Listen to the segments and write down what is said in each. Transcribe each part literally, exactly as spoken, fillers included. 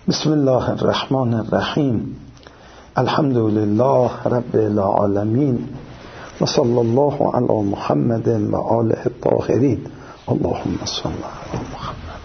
بسم الله الرحمن الرحیم. الحمد لله رب العالمین و صلی الله علی محمد و آله الطاهرین. اللهم صل علی محمد.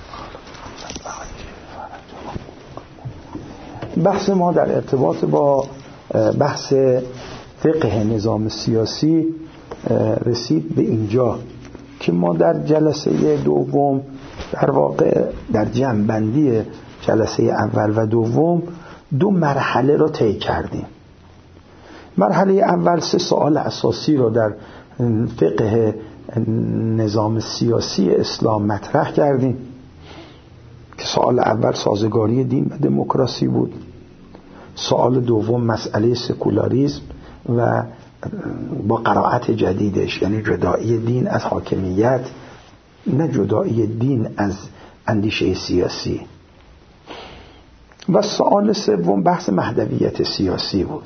بحث ما در ارتباط با بحث فقه نظام سیاسی رسید به اینجا که ما در جلسه دوم در واقع در جمع‌بندی جلسه اول و دوم دو مرحله را طی کردیم. مرحله اول سه سوال اساسی را در فقه نظام سیاسی اسلام مطرح کردیم که سوال اول سازگاری دین و دموکراسی بود، سوال دوم مسئله سکولاریسم و با قرائت جدیدش، یعنی جدایی دین از حاکمیت، نه جدایی دین از اندیشه سیاسی، و سوال سوم بحث مهدویت سیاسی بود.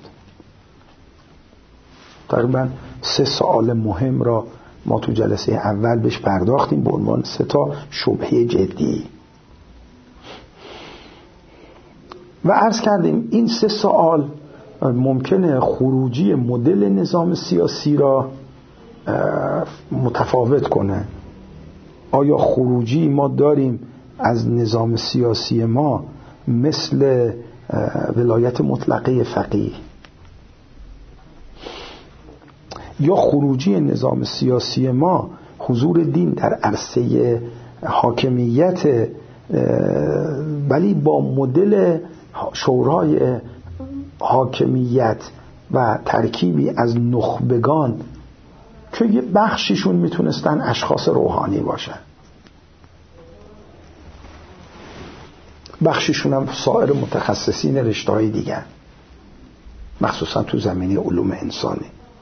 تقریبا سه سوال مهم را ما تو جلسه اول بهش پرداختیم به عنوان سه تا شبهه جدی و عرض کردیم این سه سوال ممکنه خروجی مدل نظام سیاسی را متفاوت کنه. آیا خروجی ما داریم از نظام سیاسی ما مثل ولایت مطلقه فقیه، یا خروجی نظام سیاسی ما حضور دین در عرصه حاکمیت ولی با مدل شورای حاکمیت و ترکیبی از نخبگان که یه بخشیشون میتونستن اشخاص روحانی باشن، بخشیشون هم سایر متخصصین رشته‌های دیگر، مخصوصا تو زمینه علوم انسانی.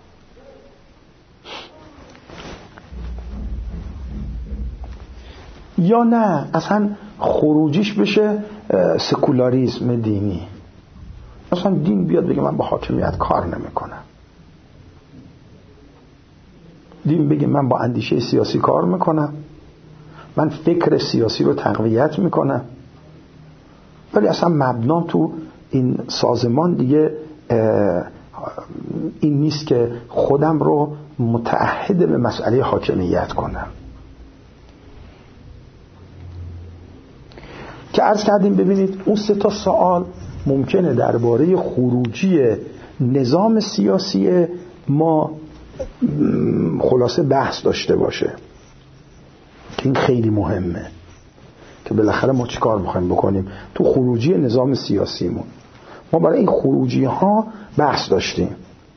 یا نه اصلا خروجیش بشه سکولاریسم دینی، اصلا دین بیاد بگه من با حاکمیت کار نمیکنم، دین بگه من با اندیشه سیاسی کار میکنم، من فکر سیاسی رو تقویت میکنم، ولی اصلا مبنا تو این سازمان دیگه این نیست که خودم رو متعهد به مسئله حاکمیت کنم. که عرض کردیم ببینید اون سه تا سوال ممکنه درباره خروجی نظام سیاسی ما خلاصه بحث داشته باشه. این خیلی مهمه که بالاخره ما چی کار میخوایم بکنیم تو خروجی نظام سیاسیمون. ما برای این خروجی ها بحث داشتیم.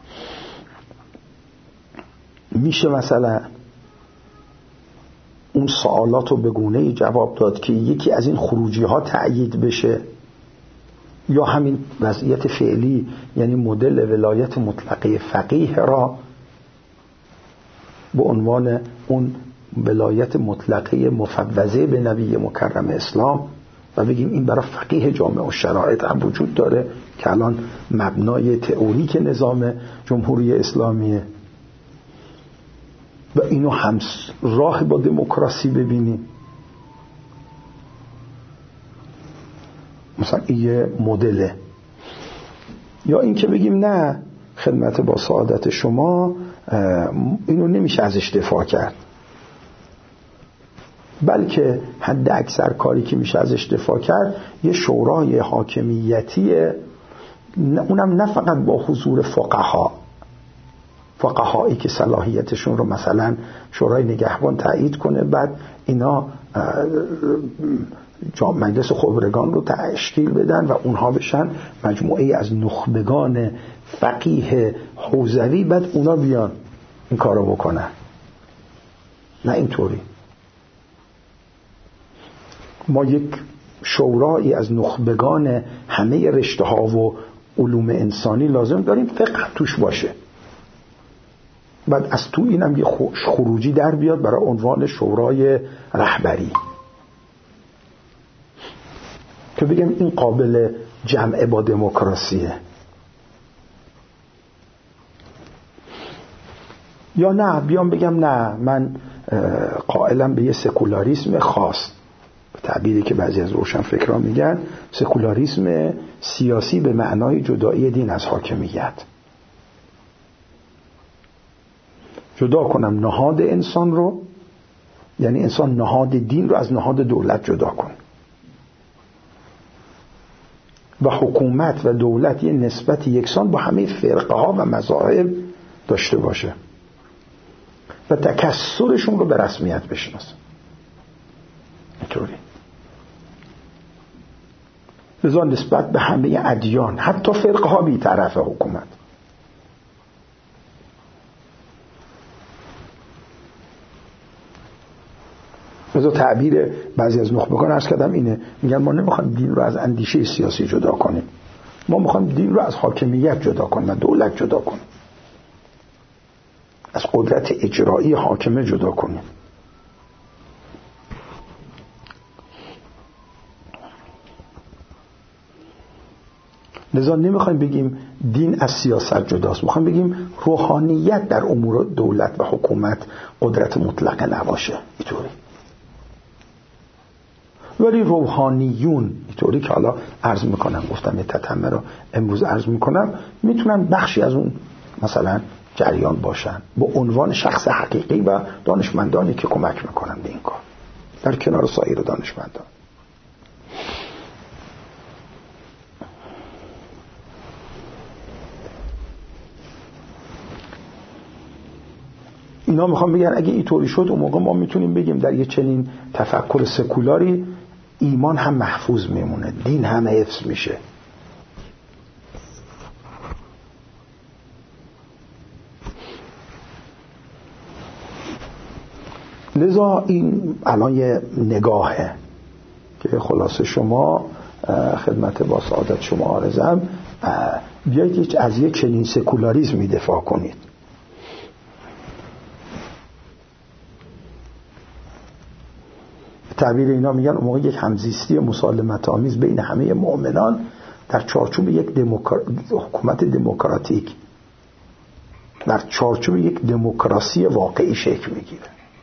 میشه مثلا اون سوالات رو به گونه‌ای جواب داد که یکی از این خروجی ها تأیید بشه، یا همین وضعیت فعلی یعنی مدل ولایت مطلقه فقیه را به عنوان اون ولایت مطلقه مفوضه به نبی مکرم اسلام و بگیم این برای فقیه جامع و شرایط هم وجود داره که الان مبنای تئوریک نظام جمهوری اسلامیه، و اینو هم راه با دموکراسی ببینیم. مثلا این یه مدله. یا این که بگیم نه خدمت با سعادت شما اینو نمیشه ازش دفاع کرد، بلکه حد اکثر کاری که میشه ازش دفاع کرد یه شورای حاکمیتیه، اونم نه فقط با حضور فقها فقهایی که صلاحیتشون رو مثلا شورای نگهبان تایید کنه، بعد اینا مجلس خبرگان رو تشکیل بدن و اونها بشن مجموعه از نخبگان فقیه حوزوی، بعد اونا بیان این کارو بکنن. نه اینطوری. ما یک شورایی از نخبگان همه رشته ها و علوم انسانی لازم داریم، فقه توش باشه، بعد از تو اینم یه خروجی در بیاد برای عنوان شورای رهبری که بگم این قابل جمع با دموکراسیه. یا نه بیام بگم نه من قائلم به یه سکولاریسم خاص، تعبیری که بعضی از روشنفکران میگن سکولاریسم سیاسی به معنای جدایی دین از حاکمیت. جدا کنم نهاد انسان رو، یعنی انسان نهاد دین رو از نهاد دولت جدا کن و حکومت و دولت یه نسبت یکسان با همه فرقه ها و مذاهب داشته باشه و تکثرشون رو به رسمیت بشناسه. اینطوری لذا نسبت به همه ادیان حتی فرقه ها بی طرف حکومت. لذا تعبیر بعضی از نخبگان عرض کردم اینه، میگن ما نمیخوایم دین رو از اندیشه سیاسی جدا کنیم، ما میخوایم دین رو از حاکمیت جدا کنیم و دولت جدا کنیم، از قدرت اجرایی حاکمه جدا کنیم. لذا نمیخوایم بگیم دین از سیاست جداست، میخوایم بگیم روحانیت در امور دولت و حکومت قدرت مطلقه نباشه. اینطوری ولی روحانیون، اینطوری که حالا عرض میکنم، گفتم یه تتمه رو امروز عرض میکنم، میتونن بخشی از اون مثلا جریان باشن با عنوان شخص حقیقی و دانشمندانی که کمک میکنن به این کار در کنار سایر دانشمندان. اینا میخوام بگن اگه اینطوری شد اون موقع ما میتونیم بگیم در یه چنین تفکر سکولاری ایمان هم محفوظ میمونه، دین هم حفظ میشه. لذا این الان یه نگاهه که خلاصه شما خدمت با سعادت شما عارضم، بیایید از یک چنین سکولاریسمی دفاع کنید. تعبیر اینا میگن اون موقع یک همزیستی مسالمت آمیز بین همه مؤمنان در چارچوب یک دموکر... حکومت دموکراتیک، در چارچوب یک دموکراسی واقعی شکل میگیره.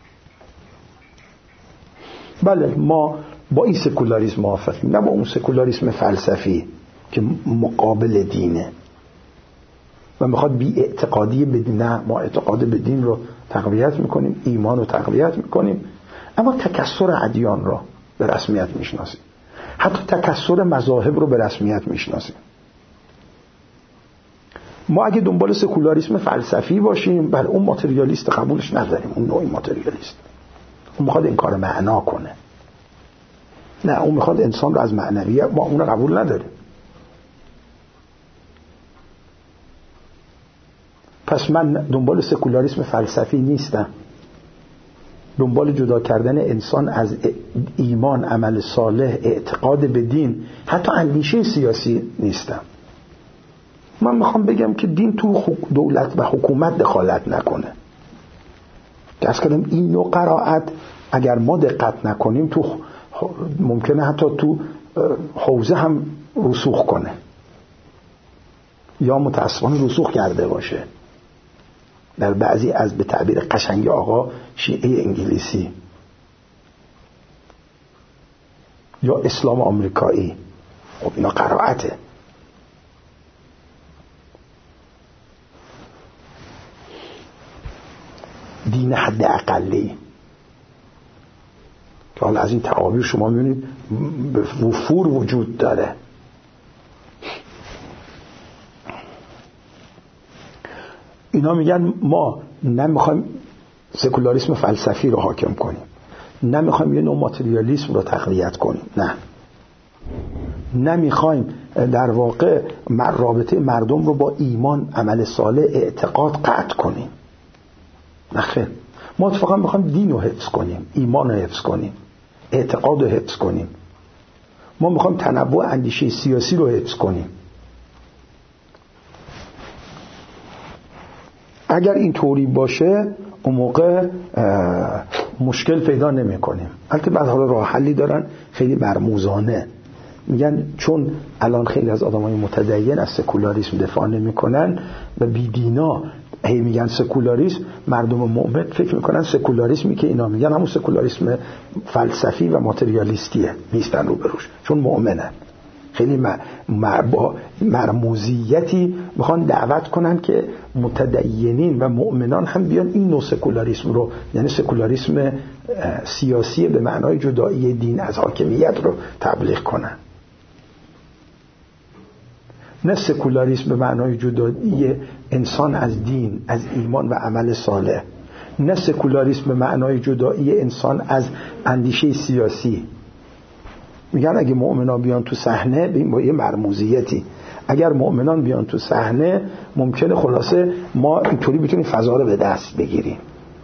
بله ما با این سکولاریسم موافقیم، نه با اون سکولاریسم فلسفی که مقابل دینه و میخواد بی اعتقادی بدین. نه، ما اعتقاد به دین رو تقویت میکنیم، ایمان رو تقویت میکنیم، اما تکثر ادیان رو به رسمیت میشناسیم، حتی تکثر مذاهب رو به رسمیت میشناسیم. ما اگه دنبال سکولاریسم فلسفی باشیم، بله اون ماتریالیست قبولش نداریم، اون نوعی ماتریالیست، اون میخواد این کار معنا کنه. نه، اون میخواد انسان رو از معنویت، ما اون رو قبول نداریم. پس من دنبال سکولاریسم فلسفی نیستم، دنبال جدا کردن انسان از ایمان، عمل صالح، اعتقاد به دین، حتی اندیشه سیاسی نیستم. من میخوام بگم که دین تو دولت و حکومت دخالت نکنه. درست کردم این نوع قرائت اگر ما دقت نکنیم تو ممکنه حتی تو حوزه هم رسوخ کنه یا متاسفانه رسوخ کرده باشه در بعضی از به تعبیر قشنگ آقا شیعه انگلیسی یا اسلام آمریکایی. خب اینا قرائته. دین حد اقلی که حالا از این تعابیر شما میبینید به وفور وجود داره. اینا میگن ما نمیخوایم سکولاریسم فلسفی رو حاکم کنیم، نمیخوایم یه نوع ماتریالیسم رو تقویت کنیم، نه نمیخوایم در واقع رابطه مردم رو با ایمان، عمل صالح، اعتقاد قطع کنیم، نه خیر. ما اتفاقا میخوایم دین رو حفظ کنیم، ایمان رو حفظ کنیم، اعتقاد رو حفظ کنیم. ما میخوایم تنوع اندیشه سیاسی رو حفظ کنیم. اگر این طوری باشه اون موقع مشکل پیدا نمی کنیم. البته بعد حالا راه حلی دارن خیلی مرموزانه میگن چون الان خیلی از آدمای متدین از سکولاریسم دفاع نمیکنن و بیدینا هی میگن سکولاریسم، مردم مؤمن فکر میکنن سکولاریسمی که اینا میگن همون سکولاریسم فلسفی و ماتریالیستیه، نیستن رو بروش، چون مؤمنن. خیلی با مرموزیتی میخوان دعوت کنن که متدینین و مؤمنان هم بیان این نوع سکولاریسم رو، یعنی سکولاریسم سیاسی به معنای جدایی دین از حاکمیت رو تبلیغ کنن. نه سکولاریسم به معنای جدایی انسان از دین، از ایمان و عمل صالح. نه سکولاریسم به معنای جدایی انسان از اندیشه سیاسی. میگن اگه مؤمنان بیان تو صحنه، ببین با یه مرموزیتی، اگر مؤمنان بیان تو صحنه ممکنه خلاصه ما اینطوری بتونیم فضا رو به دست بگیریم.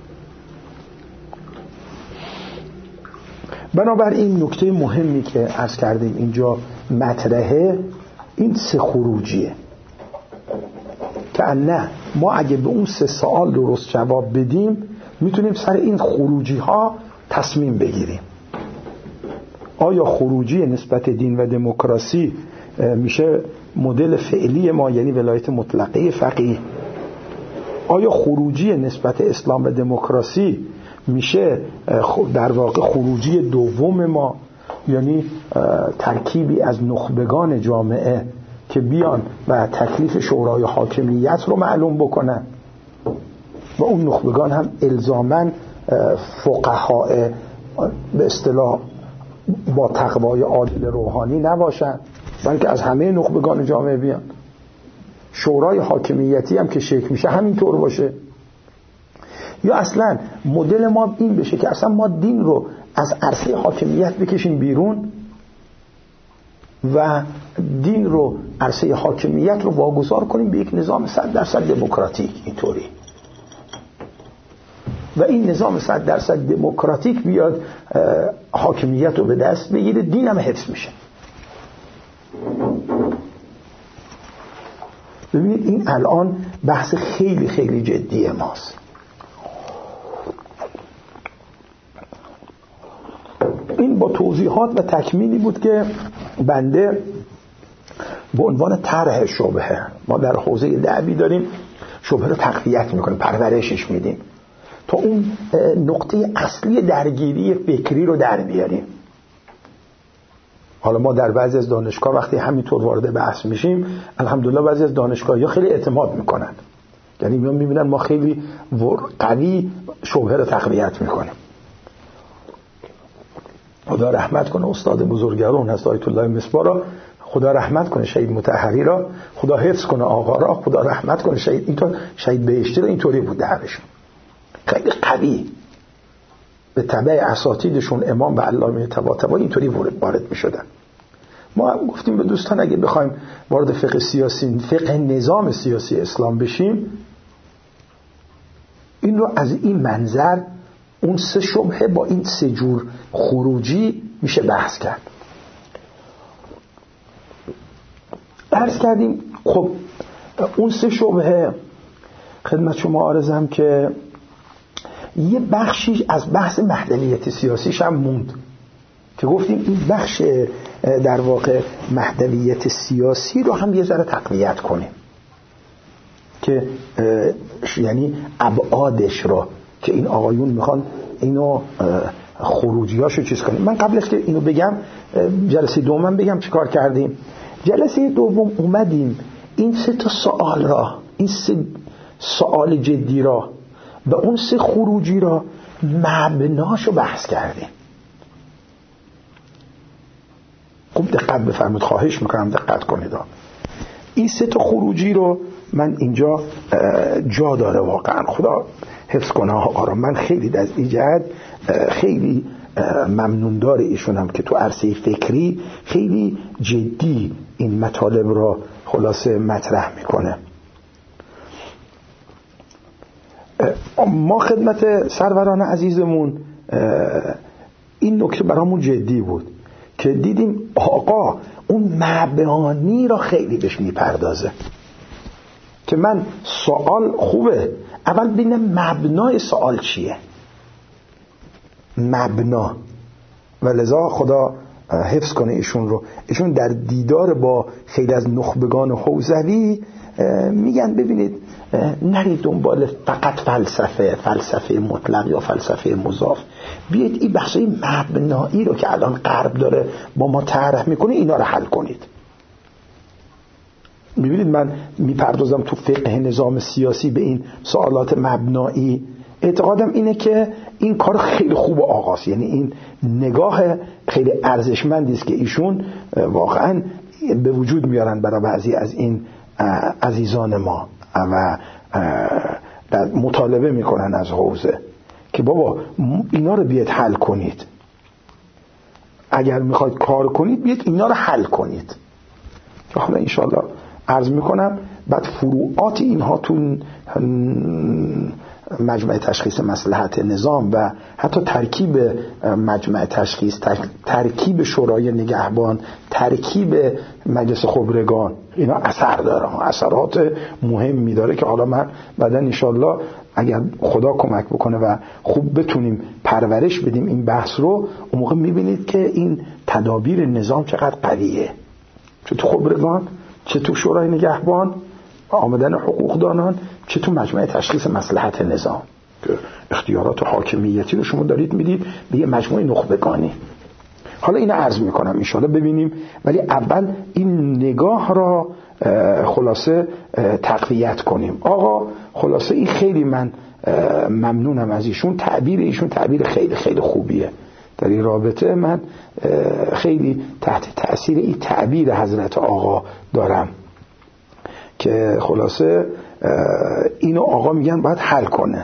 بنابراین نکته مهمی که عرض کردیم اینجا مطرحه این سه خروجیه که نه ما اگه به اون سه سوال درست جواب بدیم میتونیم سر این خروجی ها تصمیم بگیریم. آیا خروجی نسبت دین و دموکراسی میشه مدل فعلی ما، یعنی ولایت مطلقه فقیه؟ آیا خروجی نسبت اسلام و دموکراسی میشه در واقع خروجی دوم ما، یعنی ترکیبی از نخبگان جامعه که بیان و تکلیف شورای حاکمیت رو معلوم بکنن و اون نخبگان هم الزاماً فقهاء به اصطلاح با تقوای عادل روحانی نباشن، بلکه از همه نخبگان جامعه بیان. شورای حاکمیتی هم که شکل میشه همینطور باشه. یا اصلا مدل ما این بشه که اصلا ما دین رو از عرصه حاکمیت بکشیم بیرون و دین رو، عرصه حاکمیت رو واگذار کنیم به یک نظام صد درصد دموکراتیک. اینطوری و این نظام صد درصد دموکراتیک بیاد حاکمیت رو به دست بگیره، دین هم حفظ میشه. ببینید این الان بحث خیلی خیلی جدی ماست. این با توضیحات و تکمیلی بود که بنده به عنوان طرح شبهه، ما در حوزه دعوی داریم شبهه رو تقویت میکنیم، پرورشش میدیم تا اون نقطه اصلی درگیری فکری رو در بیاریم. حالا ما در بعضی از دانشگاه وقتی همینطور وارد بحث میشیم، الحمدلله بعضی از دانشگاه‌ها خیلی اعتماد میکنن، یعنی میان میبینن ما خیلی قوی شبهه رو تقویت میکنیم. خدا رحمت کنه استاد بزرگوارون هست آیت الله مصباح را، خدا رحمت کنه شهید مطهری را، خدا حفظ کنه آقا را، خدا رحمت کنه شهید اینطور شهید بهشتی را. اینطوری بود دعوشون، خیلی قوی، به تبع اساتیدشون امام و علامه طباطبایی اینطوری وارد می شدن. ما هم گفتیم به دوستان اگه بخوایم وارد فقه سیاسی، فقه نظام سیاسی اسلام بشیم، این رو از این منظر، اون سه شبهه با این سه جور خروجی میشه بحث کرد. عرض کردیم خب اون سه شبهه خدمت شما عرضم که یه بخشی از بحث مهدویت سیاسیش هم موند که گفتیم این بخش در واقع مهدویت سیاسی رو هم یه ذره تقویت کنیم که یعنی ابعادش رو که این آقایون میخوان اینو خروجیاشو چیز کنیم. من قبل از که اینو بگم جلسه دوم بگم چیکار کردیم. جلسه دوم اومدیم این سه تا سوال را، این سه سوال جدی را و اون سه خروجی را مبناشو بحث کردیم. خوب دقت بفرمایید، خواهش میکنم دقت کنید. این سه تا خروجی رو من اینجا جا داره، واقعا خدا حفظ کنه آقا را. من خیلی از ایجاد خیلی ممنون دار ایشونم که تو عرصه فکری خیلی جدی این مطالب را خلاصه مطرح میکنه. ما خدمت سروران عزیزمون این نکته برامون جدی بود که دیدیم آقا اون مبانی را خیلی بهش میپردازه که من سوال خوبه، اول ببینم مبنای سوال چیه، مبنا. و لذا خدا حفظ کنه ایشون رو. ایشون در دیدار با خیلی از نخبگان حوزوی میگن ببینید نرید دنبال فقط فلسفه فلسفه مطلق یا فلسفه مضاف، بیاید این بحثای مبنایی رو که الان غرب داره با ما طرح میکنه اینا رو حل کنید. میبینید من میپردازم تو فقه نظام سیاسی به این سوالات مبنایی. اعتقادم اینه که این کار خیلی خوب آغاز، یعنی این نگاه خیلی ارزشمندی است که ایشون واقعا به وجود میارن برای بعضی از این عزیزان ما و مطالبه میکنن از حوزه که بابا اینا رو بیاید حل کنید، اگر میخواید کار کنید بیاید اینا رو حل کنید. حالا انشالله عرض میکنم بعد فروعات اینها تو مجمع تشخیص مصلحت نظام و حتی ترکیب مجمع تشخیص، ترکیب شورای نگهبان، ترکیب مجلس خبرگان، اینا اثر داره، اثرات مهمی داره که حالا من بعدا انشالله اگر خدا کمک بکنه و خوب بتونیم پرورش بدیم این بحث رو، اون موقع میبینید که این تدابیر نظام چقدر قویه، چه تو خبرگان، چه تو شورای نگهبان آمدن حقوقدانان، چه تو مجمع تشخیص مصلحت نظام که اختیارات حاکمیتی رو شما دارید میدید به یه مجموعه نخبگانی. حالا اینو عرض میکنم انشاءالله ببینیم، ولی اول این نگاه را خلاصه تقویت کنیم. آقا خلاصه این خیلی من ممنونم از ایشون، تعبیر ایشون تعبیر خیلی خیلی خوبیه در این رابطه. من خیلی تحت تأثیر این تعبیر حضرت آقا دارم که خلاصه اینو آقا میگن باید حل کنه.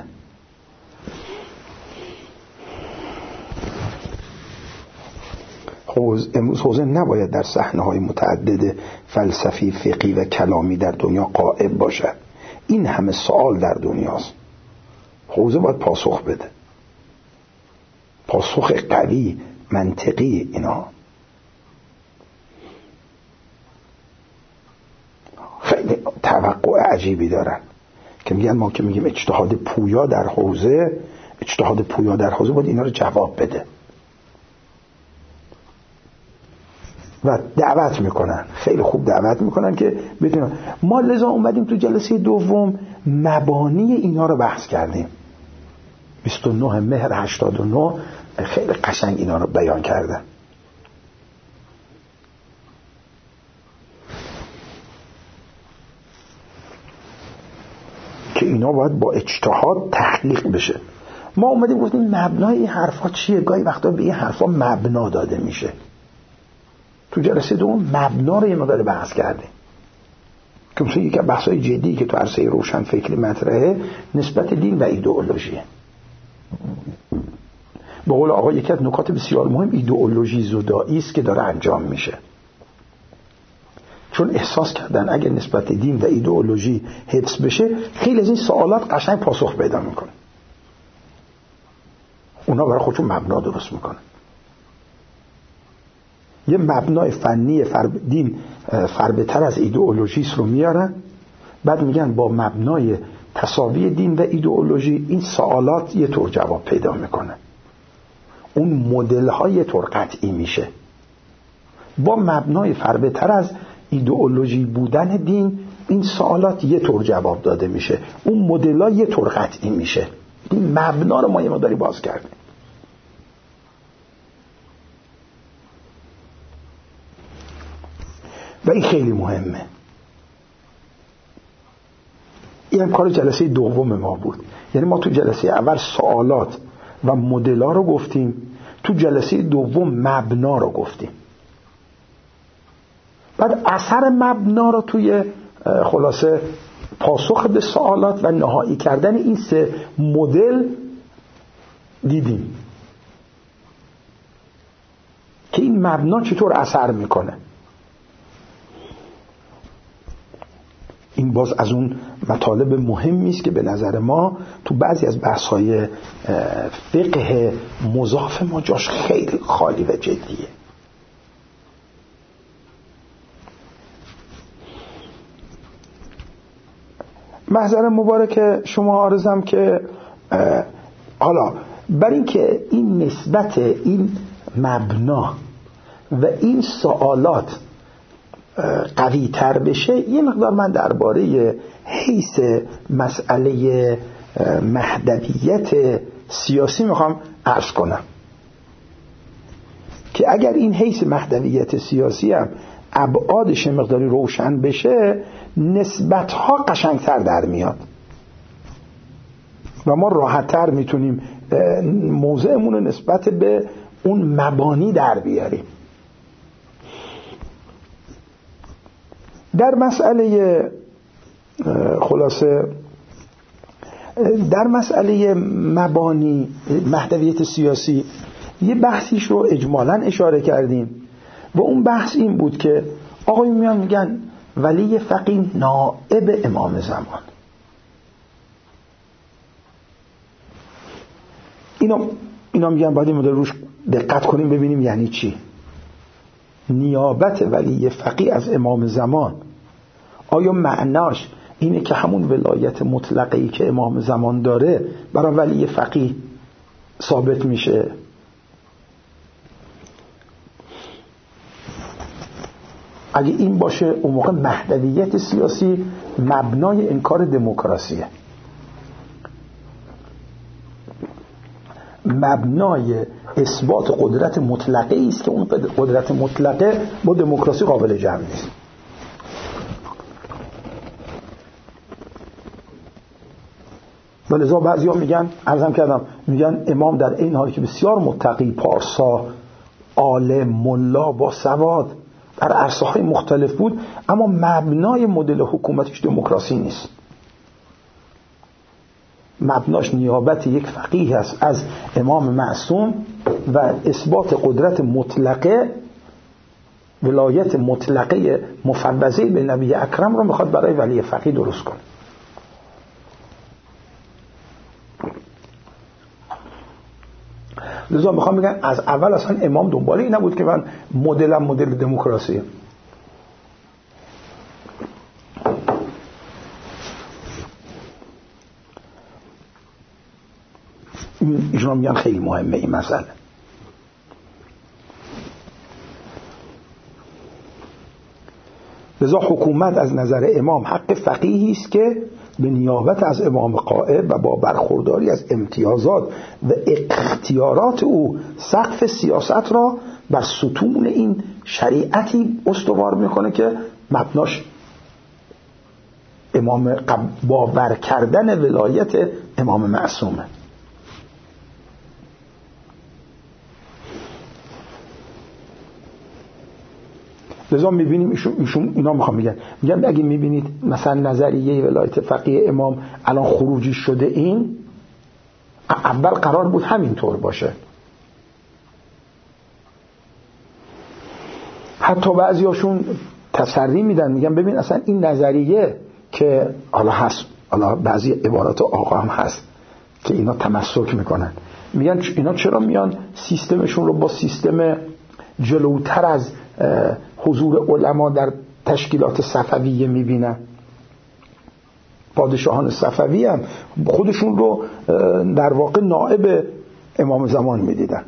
امروز حوزه نباید در صحنه‌های متعدد فلسفی، فقهی و کلامی در دنیا غائب باشد. این همه سوال در دنیاست، حوزه باید پاسخ بده، پاسخ قوی منطقی. اینا خیلی توقع عجیبی دارن که میگن ما که میگیم اجتهاد پویا در حوزه، اجتهاد پویا در حوزه باید اینا رو جواب بده و دعوت میکنن، خیلی خوب دعوت میکنن که بدونن. ما لذا اومدیم تو جلسه دوم مبانی اینا رو بحث کردیم. بیست و نه مهر هشتاد و نه خیلی قشنگ اینا رو بیان کردن که اینا باید با اجتهاد تحقیق بشه. ما اومدیم گفتیم مبنای این حرفا چیه؟ گاهی وقتا به این حرفا مبنا داده میشه. تو جلسه دوم مبنا رو یه مقدار بحث کردیم که مثلا یکی از بحث‌های جدی که تو عرصه روشن فکری مطرحه نسبت دین و ایدئولوژی. به قول آقا یکی از نکات بسیار مهم ایدئولوژی زدایی است که داره انجام میشه، چون احساس کردن اگر نسبت دین و ایدئولوژی حفظ بشه خیلی از این سوالات قشنگ پاسخ پیدا میکنه. اونا برای خودشون مبنا درست میکنن، یه مبنای فنی فر... دین فربه‌تر از ایدئولوژیست رو میارن، بعد میگن با مبنای تساوی دین و ایدئولوژی این سوالات یه طور جواب پیدا میکنه، اون مدل های یه طور قطعی میشه. با مبنای فربه‌تر از ایدئولوژی بودن دین این سوالات یه طور جواب داده میشه، اون مدل ها یه طور قطعی میشه. این مبنا رو ما یه مقداری باز کردیم. و این خیلی مهمه. این هم کار جلسه دوم ما بود. یعنی ما تو جلسه اول سوالات و مدل‌ها رو گفتیم، تو جلسه دوم مبنا رو گفتیم. بعد اثر مبنا رو توی خلاصه پاسخ به سوالات و نهایی کردن این سه مدل دیدیم که این مبنا چطور اثر میکنه. این باز از اون مطالب مهمی است که به نظر ما تو بعضی از بحث‌های فقه مضاف ما جاش خیلی خالی و جدیه. محضر مبارک شما عرضم که حالا بر این که این نسبت این مبنا و این سوالات قوی تر بشه، یه مقدار من درباره حیث مسئله مهدویت سیاسی میخوام عرض کنم که اگر این حیث مهدویت سیاسی هم ابعادش مقداری روشن بشه، نسبتها قشنگتر در میاد و ما راحتتر میتونیم موضعمون رو نسبت به اون مبانی در بیاریم. در مسئله خلاصه در مسئله مبانی مهدویت سیاسی یه بحثیش رو اجمالاً اشاره کردیم و اون بحث این بود که آقای میان میگن ولی فقیه نائب امام زمان. اینا اینا میگن باید این مدل روش دقت کنیم ببینیم یعنی چی نیابت ولی فقیه از امام زمان. آیا معناش اینه که همون ولایت مطلقه‌ای که امام زمان داره برای ولی فقیه ثابت میشه؟ اگه این باشه اون موقع مهدویت سیاسی مبنای انکار دموکراسیه، مبنای اثبات قدرت مطلقه است که اون قدرت مطلقه با دموکراسی قابل جمع نیست. ولذا بعضی ها میگن، عرضم کردم، میگن امام در این حالی که بسیار متقی، پارسا، عالم، ملا با سواد در عرصه‌های مختلف بود، اما مبنای مدل حکومتش دموکراسی نیست. مبناش نیابت یک فقیه است از امام معصوم و اثبات قدرت مطلقه، ولایت مطلقه مفوضه به نبی اکرم رو میخواد برای ولی فقیه درست کنه. لذا میخوام بگن از اول اصلا امام دنبال این نبود که من مدلم مدل دموکراسی. ایشون میگن خیلی مهمه این مسئله. لذا حکومت از نظر امام حق فقیهی است که به نیابت از امام غائب و با برخورداری از امتیازات و اختیارات او سقف سیاست را بر ستون این شریعتی استوار میکنه که مبناش امام باور کردن ولایت امام معصومه. لذا میبینیم ایشون, ایشون اینا میخوام میگن میگن اگه میبینید مثلا نظریه ولایت فقیه امام الان خروجی شده، این اول قرار بود همینطور باشه. حتی بعضیاشون تسری میدن، میگن ببین اصلا این نظریه که حالا هست، حالا بعضی عبارات آقا هم هست که اینا تمسک میکنن، میگن اینا چرا میان سیستمشون رو با سیستم جلوتر از حضور علما در تشکیلات صفویه میبینن؟ پادشاهان صفوی هم خودشون رو در واقع نائب امام زمان میدیدن.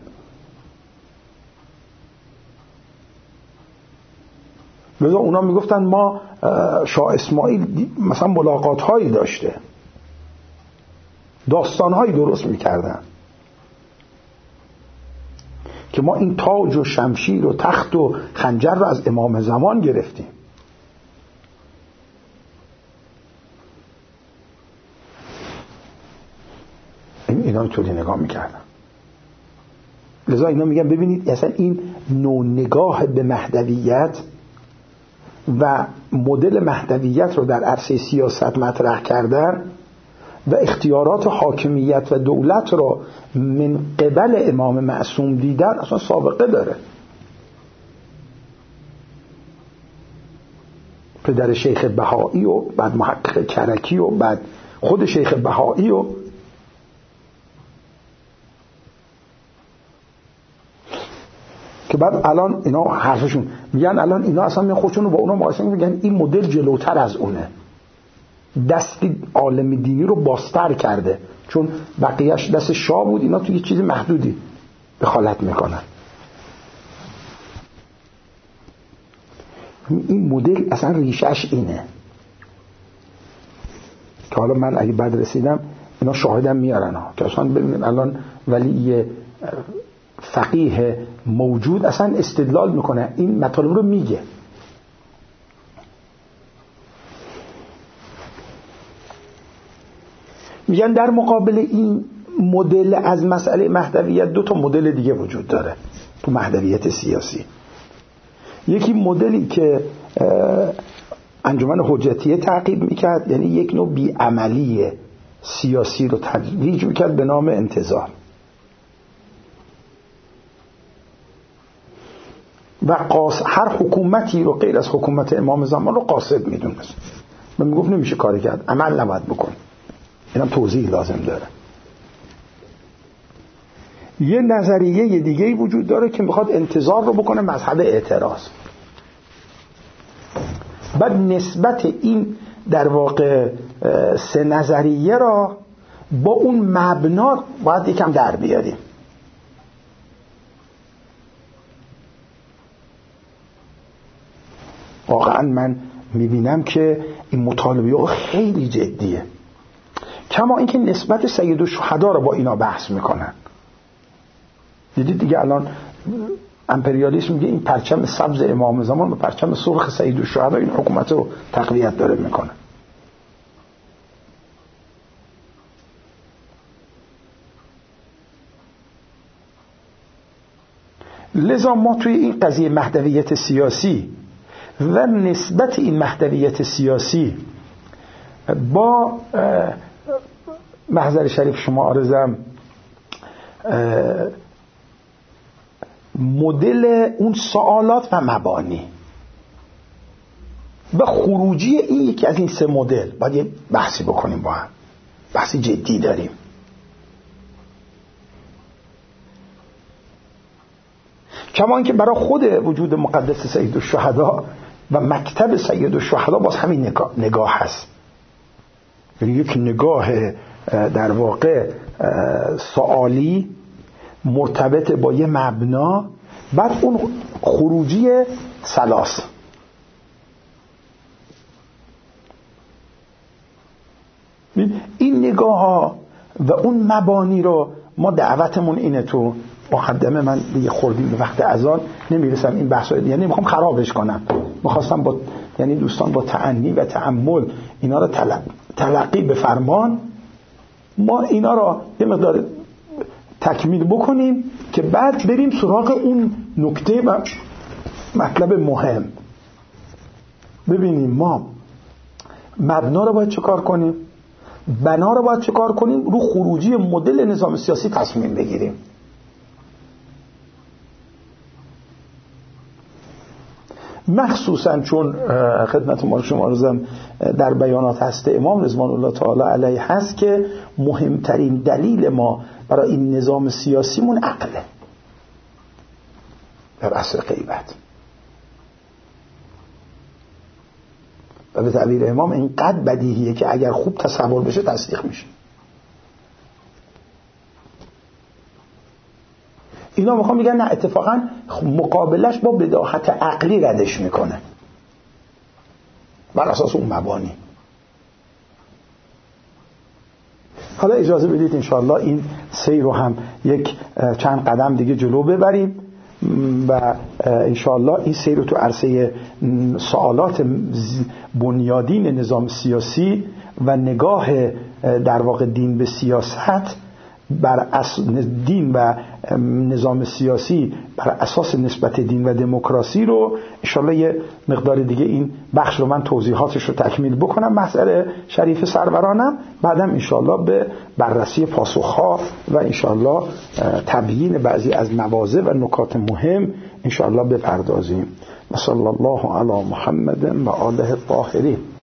لذا اونا میگفتن ما شاه اسماعیل مثلا ملاقات هایی داشته، داستان هایی درست میکردن که ما این تاج و شمشیر و تخت و خنجر رو از امام زمان گرفتیم. اینا اینطوری نگاه میکردن. لذا اینا میگن ببینید اصلا این نوع نگاه به مهدویت و مدل مهدویت رو در عرصه سیاست مطرح کردن و اختیارات حاکمیت و دولت رو من قبل امام معصوم دیدن اصلا سابقه داره. پدر شیخ بهایی و بعد محقق کرکی و بعد خود شیخ بهایی و که بعد الان اینا حرفشون میگن الان اینا اصلا میان خودشون رو با اونا مقایسه میگن این مدل جلوتر از اونه، دستی عالم دینی رو باستر کرده، چون بقیهش دست شاه بود، اینا توی چیز محدودی دخالت میکنن. این مدل اصلا ریشهش اینه که حالا من اگه بعد رسیدم اینا شاهدم میارن ها که اصلا ببینید الان ولی فقیه موجود اصلا استدلال میکنه این مطالب رو میگه. میگن در مقابل این مدل از مسئله مهدویت دو تا مدل دیگه وجود داره تو مهدویت سیاسی. یکی مدلی که انجمن حجتیه تعقیب میکرد، یعنی یک نوع بیعملی سیاسی رو ترویج میکرد به نام انتظار و قاس هر حکومتی رو غیر از حکومت امام زمان رو قاصد میدونست و میگفت نمیشه کاری کرد، عمل نباید بکن. اینم توضیح لازم داره. یه نظریه دیگه وجود داره که میخواد انتظار رو بکنه مذهب اعتراض. بعد نسبت این در واقع سه نظریه را با اون مبنا باید یکم در بیاریم. واقعا من میبینم که این مطالبه خیلی جدیه، کما اینکه نسبت سید الشهدا رو با اینا بحث میکنن. دیدید دیگه الان امپریالیسم میگه این پرچم سبز امام زمان و پرچم سرخ سید الشهدا این حکومت رو تقویت داره میکنه. لذا ما توی این قضیه مهدویت سیاسی و نسبت این مهدویت سیاسی با محضر شریف شما عرضم مدل اون سوالات و مبانی و خروجی این یکی از این سه مدل باید یه بحثی بکنیم، با هم بحثی جدی داریم. کما اینکه برای خود وجود مقدس سید الشهدا و مکتب سید الشهدا باز همین نگاه, نگاه هست، یعنی یک نگاه در واقع سوالی مرتبط با یه مبنا، بعد اون خروجی سلاس. این نگاه ها و اون مبانی رو ما دعوتمون اینه. تو مقدمه من دیگه خوردیم به وقت اذان نمیرسم این بحثا، یعنی میخوام خرابش کنم، میخواستم با یعنی دوستان با تأنی و تأمل اینا رو تلق... تلقی به فرمان ما اینا رو یه مقدار تکمیل بکنیم که بعد بریم سراغ اون نکته و مطلب مهم. ببینیم ما مبنا رو باید چه کار کنیم، بنا رو باید چه کار کنیم، رو خروجی مدل نظام سیاسی تصمیم بگیریم. مخصوصا چون خدمت ما شما عرضم در بیانات هست امام رضوان الله تعالی علیه هست که مهمترین دلیل ما برای این نظام سیاسیمون عقله در عصر غیبت. و به تعبیر امام اینقدر بدیهیه که اگر خوب تصور بشه تصدیق میشه. اینا میخوام میگن نه، اتفاقا مقابلش با بداهت عقلی ردش میکنه بر اساس اون مبانی. حالا اجازه بدید انشاءالله این سیر رو هم یک چند قدم دیگه جلو ببریم و انشاءالله این سیر رو تو عرصه سوالات بنیادین نظام سیاسی و نگاه در واقع دین به سیاست بر اساس دین و نظام سیاسی بر اساس نسبت دین و دموکراسی رو انشاءالله یه مقدار دیگه این بخش رو من توضیحاتش رو تکمیل بکنم مسئله شریف سرورانم، بعدم انشاءالله به بررسی پاسخها و انشاءالله تبیین بعضی از مواضع و نکات مهم انشاءالله بپردازیم. صلی الله علی محمد و آله الطاهرین.